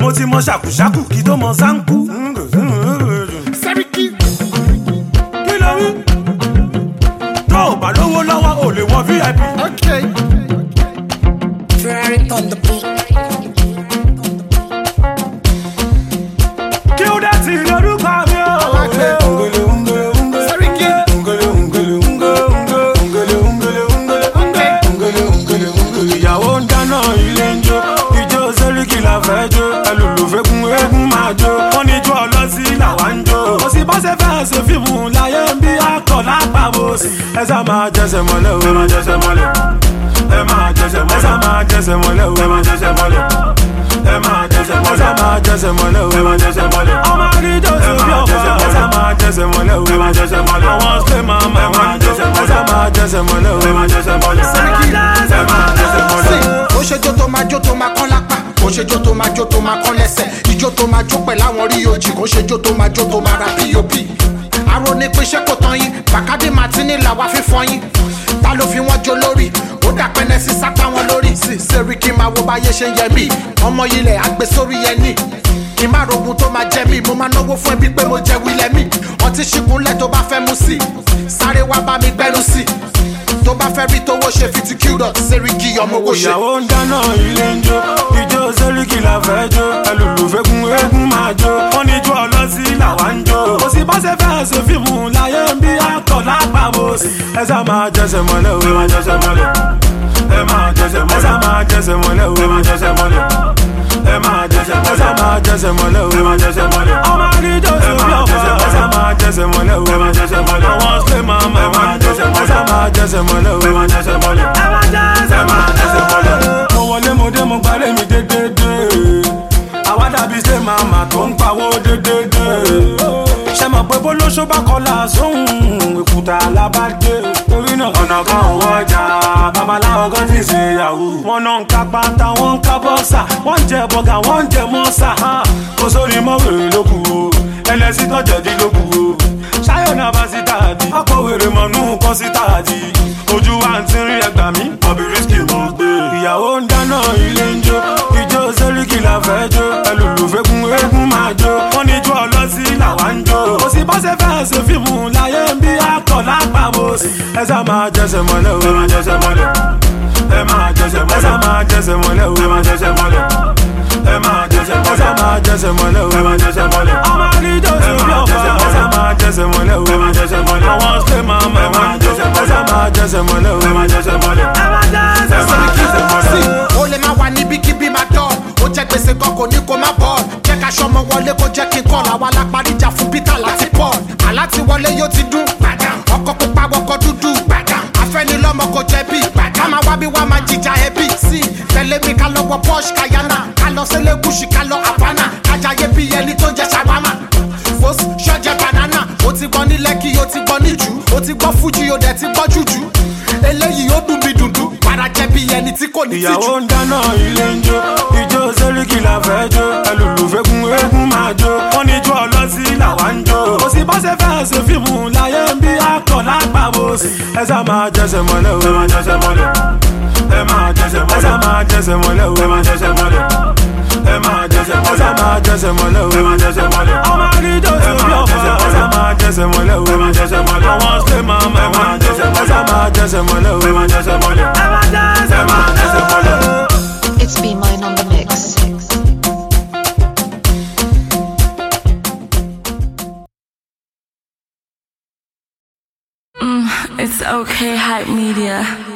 mo ti mọ ṣàkùṣàkù kí tó mọ sáńkù. Sẹ́ríkì. Kí ló wí? Tó o bá lówó lọ́wọ́ ò lè wọ VIP. Okay. Ferrari on the beat. Kí ó dé ti lórúkọ mi o. Sẹ́ríkì. Ìyàwó ń dáná ilé ń jó, ijó Sẹ́ríkì la fẹ́ jó, ẹlòlùfẹ́ kún eégún máa jó, wọ́n ní ijó ọlọ́sí làwa ń jó. Kò sí bọ́sẹ̀ fẹ́ ṣe fíìmù láyé ń bí akọ̀ lápapọ̀ sí. Ẹ sá máa jẹsẹ̀ mọ́lẹ̀ o, ẹ máa jẹsẹ̀ mọ́lẹ̀. Ẹ máa jẹsẹ̀ mọ́lẹ̀, ẹ sá máa jẹsẹ̀ mọ́lẹ̀ o, ẹ máa jẹsẹ̀ mọ́lẹ̀. Ẹ máa jẹsẹ̀ mọ́lẹ̀, ẹ sá máa jẹsẹ̀ mọ́lẹ̀ o, ẹ máa jẹsẹ̀ mọ́lẹ̀. Ọmọ àríjọ sí bí ọ̀pá, ẹ sá máa jẹsẹ̀ mọ́lẹ̀ o, ẹ máa jẹsẹ̀ mọ́lẹ̀. Àwọn ṣe máa máa jẹsẹ̀ mọ́lẹ̀, ẹ sá máa jẹsẹ̀ mọ́lẹ̀ o, ẹ máa jẹsẹ̀ mọ́lẹ̀. Sẹ́ríkì. Ẹ máa jẹsẹ̀ mọ́lẹ̀. Ó ṣe jó tó máa jó tó máa kán lápá. Ó ṣe jó tó máa jó tó máa kán lẹ́sẹ̀. Ijó tó máa jó pẹ̀lú àwọn rí ojì. Kò ṣe jó tó máa jó tó máa ra POP. Aró ní pé ṣé kò tán yín. Bàkádé Martini làwa fífọ́ yín. Ta ló fi wọ́n jó lórí? Ó dà pẹ́ẹ́nẹ́ sí sápá wọn lórí. Sẹ́ríkì máa wo báyé ṣe ń yẹ mí. Ọmọ ilẹ̀ àgbẹ̀ sórí yẹn ní. Kì í má rogun tó máa jẹ mí. Mo máa náwó fún ẹbí pé mo jẹ wílẹ̀ mí. Ọtí ṣìkúnlẹ̀ tó bá fẹ́ mú sí. Sáré wá bá mi gbẹ́nu sí. Tó bá fẹ́ rí tówó ṣe fi ti Q-Dot. Sẹ́ríkì ọmọ owó ṣe. Ìyàwó ń dáná ilé ń jó, ijó Sẹ́ríkì la fẹ́ jó, ẹlòlùfẹ́ kún eégún máa jó, wọ́n ní ijó ọlọ́sí làwa ń jó. Kò sí bọ́sẹ̀ fẹ́ ṣe fíìmù láyé ń bí akọ̀ lápapọ̀ sí. Ẹ sá máa jẹsẹ̀ mọ́lẹ̀ o, ẹ máa jẹsẹ̀ mọ́lẹ̀. Ẹ máa jẹsẹ̀ mọ́lẹ̀, ẹ sá máa jẹsẹ̀ mọ́lẹ̀ o, ẹ máa jẹsẹ̀ mọ́lẹ̀. Ẹ máa jẹsẹ̀ mọ́lẹ̀, ẹ sá máa jẹsẹ̀ mọ́lẹ̀ o, ẹ máa jẹsẹ̀ mọ́lẹ̀. Ọmọ àríjọ sí bí ọ̀pá, ẹ sá máa jẹsẹ̀ mọ́lẹ̀ o, ẹ máa jẹsẹ̀ mọ́lẹ̀. Àwọn ṣe máa máa jẹsẹ̀ mọ́lẹ̀, ẹ sá máa jẹsẹ̀ mọ́lẹ̀ o, ẹ máa jẹsẹ̀ mọ́lẹ̀. Ẹ máa jẹsẹ̀ mọ́lẹ̀. Mo wọlé mo dé mo gbálẹ̀ mi dédédé. Àwa dàbí ṣe màmá tó ń pawó dédédé. Ṣé mọ̀ pé bólóṣó bá kọlà sóhun èkúta alábàdé. Torí náà ọ̀nà kan ò wọ́jà, babaláwo kan ti ṣe yahoo. Wọ́n náà ń ka pátá, wọ́n ń ka bọ́sà, wọ́n ń jẹ bọ́gà, wọ́n ń jẹ mọ́sà. Kò sórí mọ́wèrè ló kù o, ẹlẹ́sìn tó jẹ̀dí ló kù o. Ṣáyọ̀ náà bá sí tààdì, ọkọ̀ wèrè mọ̀nú kan sí tààdì. Ojú wa ń tírín ẹgbàá mi, ọ̀bì rísíkì mo gbé. Ìyàwó ń dáná ilé ń jó, ijó Sẹ́ríkì la fẹ́ jó, ẹlòlùfẹ́ kún eégún máa jó, wọ́n ní ijó ọlọ́sí làwa ń jó. Kò sí bọ́sẹ̀ fẹ́ ṣe fíìmù láyé ń bí akọ̀ lápapọ̀ sí. Ẹ sá máa jẹsẹ̀ mọ́lẹ̀ o, ẹ máa jẹsẹ̀ mọ́lẹ̀. Ẹ máa jẹsẹ̀ mọ́lẹ̀, ẹ sá máa jẹsẹ̀ mọ́lẹ̀ o, ẹ máa jẹsẹ̀ mọ́lẹ̀. Ẹ máa jẹsẹ̀ mọ́lẹ̀, ẹ sá máa jẹsẹ̀ mọ́lẹ̀ o, ẹ máa jẹsẹ̀ mọ́lẹ̀. Ọmọ àríjọ sí bí ọ̀pá, ẹ sá máa jẹsẹ̀ mọ́lẹ̀ o, ẹ máa jẹsẹ̀ mọ́lẹ̀. Àwọn ṣe máa máa jẹsẹ̀ mọ́lẹ̀, ẹ sá máa jẹsẹ̀ mọ́lẹ̀ o, ẹ máa jẹsẹ̀ mọ́lẹ̀. Ẹ máa jẹsẹ̀ mọ́lẹ̀. Ó lè má wà níbikíbi máa dán. Ó jẹ́ gbèsè kan kò ní kó má bọ̀. Jẹ́ ká ṣọmọ wọlé kó jẹ́ kí n kọ́. Àwa la parí ìjà fún Peter láti Paul. Àlá ti wọlé yóò ti dún. Ọkọ̀ pupa wọkọ̀ dúdú. Afẹ́nilọ́mọ kò jẹ̀bi. Ká máa wá bí wá máa jìjà ẹbí. Sí tẹ̀lé mi ká lọ wọ Porsche Cayenne. Ká lọ sí Lẹ́gùsì ká lọ Havana. Kájàyé bí ẹni tó jẹ ṣàwámà. Fos ṣọ́jẹ́ banana. Ó ti gbọ́ ní Lẹ́kì, ó ti gbọ́ ní Jù. Ó ti gbọ́ Fújì, ó dẹ̀ ti gbọ́ Jùjú. Eléyìí ó dùn bí dùndú. Para jẹ́ bí ẹni tí kò ní tìjú. Ìyàwó ń dáná ilé ń jó, ijó Sẹ́ríkì la fẹ́ jó, ẹlòlùfẹ́ kún eégún máa jó, wọ́n ní ijó ọlọ́sí làwa ń jó. Kò sí bọ́sẹ̀ fẹ́ ṣe fíìmù láyé ń bí akọ̀ lápapọ̀ sí. Ẹ sá máa jẹsẹ̀ mọ́lẹ̀ o, ẹ máa jẹsẹ̀ mọ́lẹ̀. Ẹ máa jẹsẹ̀ mọ́lẹ̀, ẹ sá máa jẹsẹ̀ mọ́lẹ̀ o, ẹ máa jẹsẹ̀ mọ́lẹ̀. Ẹ máa jẹsẹ̀ mọ́lẹ̀, ẹ sá máa jẹsẹ̀ mọ́lẹ̀ o, ẹ máa jẹsẹ̀ mọ́lẹ̀. Ọmọ àríjọ sí bí ọ̀pá, ẹ sá máa jẹsẹ̀ mọ́lẹ̀ o, ẹ máa jẹsẹ̀ mọ́lẹ̀. Àwọn ṣe máa máa jẹsẹ̀ mọ́lẹ̀, ẹ sá máa jẹsẹ̀ mọ́lẹ̀ o, ẹ máa jẹsẹ̀ mọ́lẹ̀. Ẹ máa jẹsẹ̀ mọ́lẹ̀. It's Be Mine on the mix. It's okay, hype media.